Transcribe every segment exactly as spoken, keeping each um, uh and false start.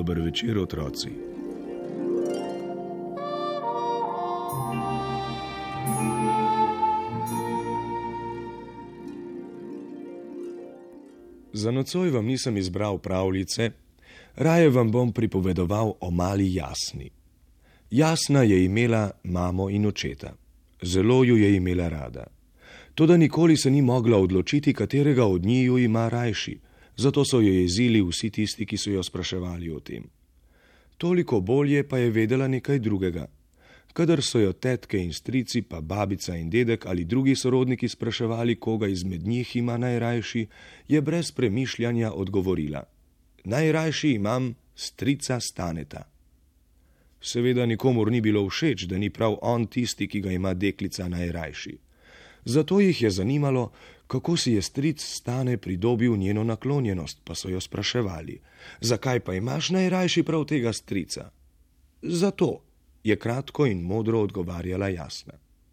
Dober večer, otroci. Za nocoj vam nisem izbral pravljice, raje vam bom pripovedoval o mali Jasni. Jasna je imela mamo in očeta. Zelo ju je imela rada. Toda nikoli se ni mogla odločiti, katerega od njiju ima rajši, zato so jo jezili vsi tisti, ki so jo spraševali o tem. Toliko bolje pa je vedela nekaj drugega. Kadar so jo tetke in strici, pa babica in dedek ali drugi sorodniki spraševali, koga izmed njih ima najrajši, je brez premišljanja odgovorila: najrajši imam strica Staneta. Seveda nikomur ni bilo všeč, da ni prav on tisti, ki ga ima deklica najrajši. Zato jih je zanimalo, kako si je stric Stane pridobil njeno naklonjenost, pa so jo spraševali: zakaj pa imaš najrajši prav tega strica? Zato, je kratko in modro odgovarjala Jasna.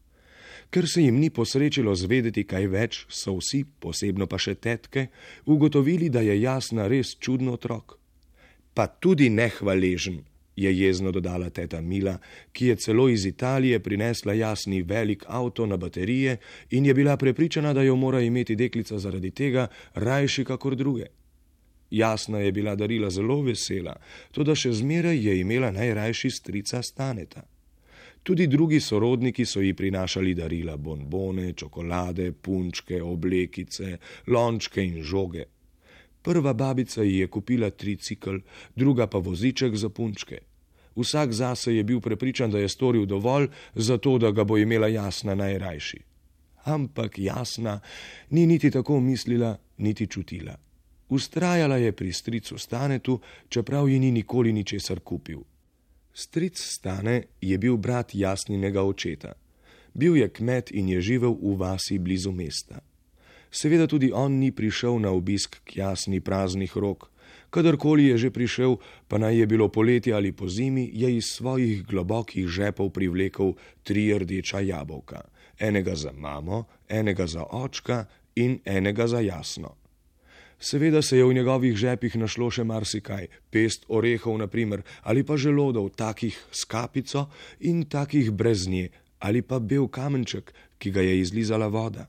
Ker se jim ni posrečilo zvedeti kaj več, so vsi, posebno pa še tetke, ugotovili, da je Jasna res čuden otrok. Pa tudi nehvaležen, je jezno dodala teta Mila, ki je celo iz Italije prinesla Jasni velik avto na baterije in je bila prepričana, da jo mora imeti deklica zaradi tega rajši kakor druge. Jasna je bila darila zelo vesela, toda še zmeraj je imela najrajši strica Staneta. Tudi drugi sorodniki so ji prinašali darila: bonbone, čokolade, punčke, oblekice, lončke in žoge. Prva babica ji je kupila tricikl, druga pa voziček za punčke. Vsak zase je bil prepričan, da je storil dovolj, zato da ga bo imela Jasna najrajši. Ampak Jasna ni niti tako mislila, niti čutila. Vztrajala je pri stricu Stanetu, čeprav ji ni nikoli ničesar kupil. Stric Stane je bil brat Jasninega očeta. Bil je kmet in je živel v vasi blizu mesta. Seveda tudi on ni prišel na obisk k Jasni praznih rok. Kadarkoli je že prišel, pa naj je bilo poleti ali pozimi, je iz svojih globokih žepov privlekel tri rdeča jabolka. Enega za mamo, enega za očka in enega za Jasno. Seveda se je v njegovih žepih našlo še marsikaj, pest orehov na primer, ali pa želodov, takih s kapico in takih brez nje, ali pa bel kamenček, ki ga je izlizala voda.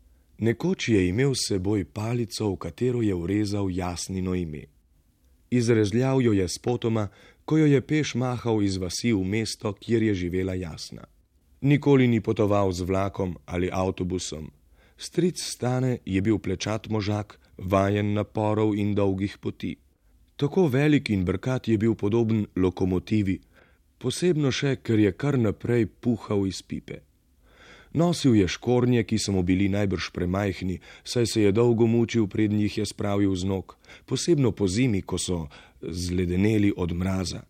Nekoč je imel s seboj palico, v katero je vrezal Jasnino ime. Izrezljal jo je spotoma, ko jo je peš mahal iz vasi v mesto, kjer je živela Jasna. Nikoli ni potoval z vlakom ali avtobusom. Stric Stane je bil plečat možak, vajen naporov in dolgih poti. Tako velik in brkat je bil podoben lokomotivi, posebno še, ker je kar naprej puhal iz pipe. Nosil je škornje, ki so mu bili najbrž premajhni, saj se je dolgo mučil, preden jih je spravil z nog, posebno po zimi, ko so zledeneli od mraza.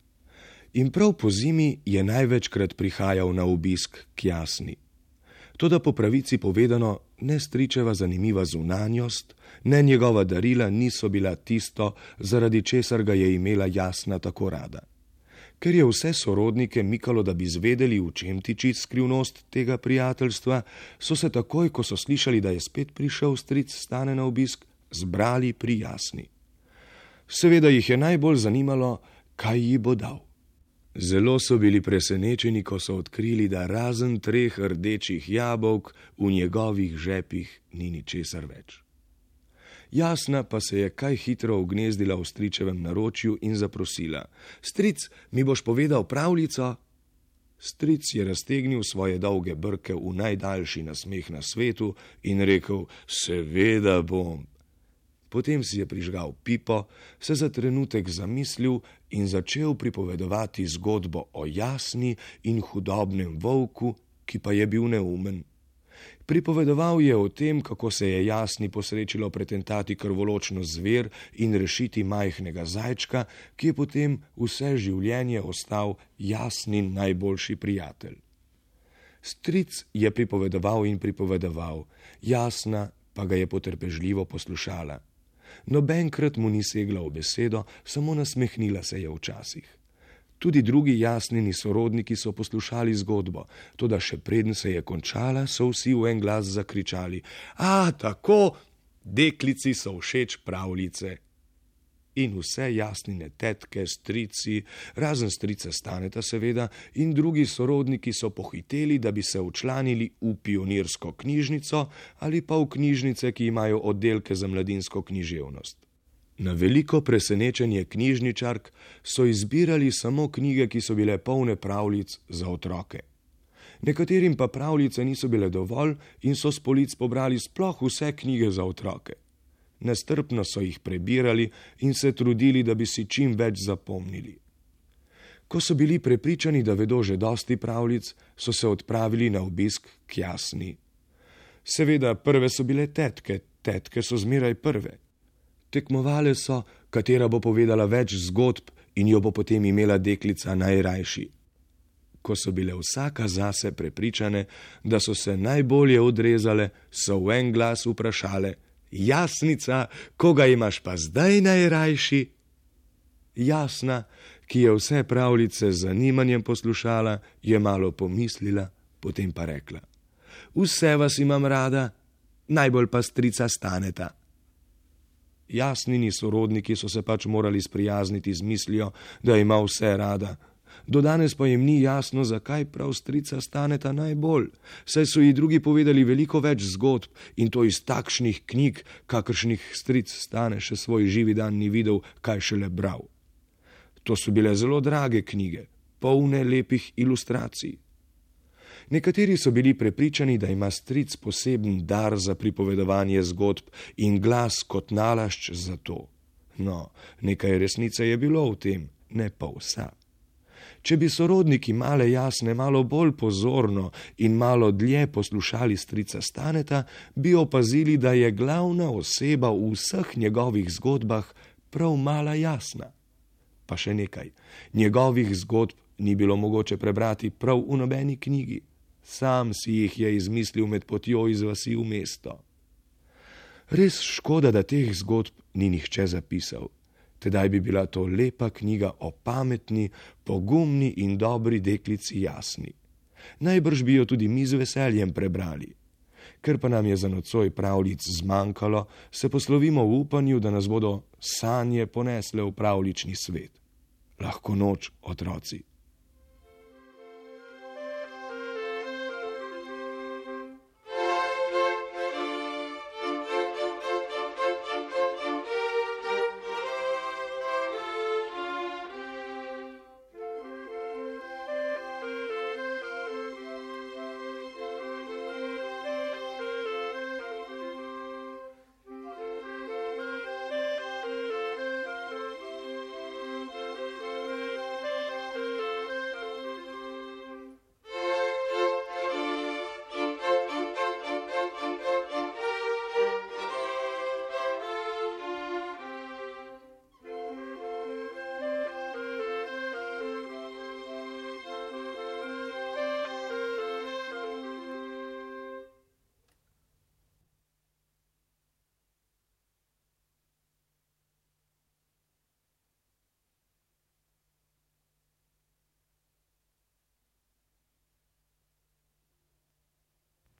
In prav po zimi je največkrat prihajal na obisk k Jasni. Toda po pravici povedano, ne stričeva zanimiva zunanjost, ne njegova darila niso bila tisto, zaradi česar ga je imela Jasna tako rada. Ker je vse sorodnike mikalo, da bi zvedeli, v čem tiči skrivnost tega prijateljstva, so se takoj, ko so slišali, da je spet prišel stric Stane na obisk, zbrali pri Jasni. Seveda jih je najbolj zanimalo, kaj ji bo dal. Zelo so bili presenečeni, ko so odkrili, da razen treh rdečih jabolk v njegovih žepih ni ničesar več. Jasna pa se je kaj hitro ugnezdila v stričevem naročju in zaprosila: stric, mi boš povedal pravljico? Stric je raztegnil svoje dolge brke v najdaljši nasmeh na svetu in rekel: seveda bom. Potem si je prižgal pipo, se za trenutek zamislil in začel pripovedovati zgodbo o Jasni in hudobnem volku, ki pa je bil neumen. Pripovedoval je o tem, kako se je Jasni posrečilo pretentati krvoločno zver in rešiti majhnega zajčka, ki je potem vse življenje ostal Jasnin najboljši prijatelj. Stric je pripovedoval in pripovedoval, Jasna pa ga je potrpežljivo poslušala. Nobenkrat mu ni segla v besedo, samo nasmehnila se je včasih. Tudi drugi Jasnini sorodniki so poslušali zgodbo, toda še preden se je končala, so vsi v en glas zakričali: a, tako, deklici so všeč pravljice. In vse Jasnine tetke, strici, razen strica Staneta seveda, in drugi sorodniki so pohiteli, da bi se včlanili v pionirsko knjižnico ali pa v knjižnice, ki imajo oddelke za mladinsko književnost. Na veliko presenečenje knjižničark so izbirali samo knjige, ki so bile polne pravljic za otroke. Nekaterim pa pravljice niso bile dovolj in so s polic pobrali sploh vse knjige za otroke. Nestrpno so jih prebirali in se trudili, da bi si čim več zapomnili. Ko so bili prepričani, da vedo že dosti pravljic, so se odpravili na obisk k Jasni. Seveda, prve so bile tetke, tetke so zmeraj prve. Tekmovale so, katera bo povedala več zgodb in jo bo potem imela deklica najrajši. Ko so bile vsaka zase prepričane, da so se najbolje odrezale, so v en glas vprašale: Jasnica, koga imaš pa zdaj najrajši? Jasna, ki je vse pravljice z zanimanjem poslušala, je malo pomislila, potem pa rekla: Vse vas imam rada, najbolj pa strica Staneta. Jasnini sorodniki so se pač morali sprijazniti z mislijo, da ima vse rada. Do danes pa jim ni jasno, zakaj prav strica Staneta najbolj, saj so ji drugi povedali veliko več zgodb in to iz takšnih knjig, kakršnih stric Stane še svoj živi dan ni videl, kaj šele bral. To so bile zelo drage knjige, polne lepih ilustracij. Nekateri so bili prepričani, da ima stric poseben dar za pripovedovanje zgodb in glas kot nalašč za to. No, nekaj resnice je bilo v tem, ne pa vsa. Če bi sorodniki male Jasne malo bolj pozorno in malo dlje poslušali strica Staneta, bi opazili, da je glavna oseba v vseh njegovih zgodbah prav mala Jasna. Pa še nekaj, njegovih zgodb ni bilo mogoče prebrati prav v nobeni knjigi. Sam si jih je izmislil med potjo iz vasi v mesto. Res škoda, da teh zgodb ni nihče zapisal. Tedaj bi bila to lepa knjiga o pametni, pogumni in dobri deklici Jasni. Najbrž bi jo tudi mi z veseljem prebrali. Ker pa nam je za nocoj pravljic zmanjkalo, se poslovimo v upanju, da nas bodo sanje ponesle v pravljični svet. Lahko noč, otroci.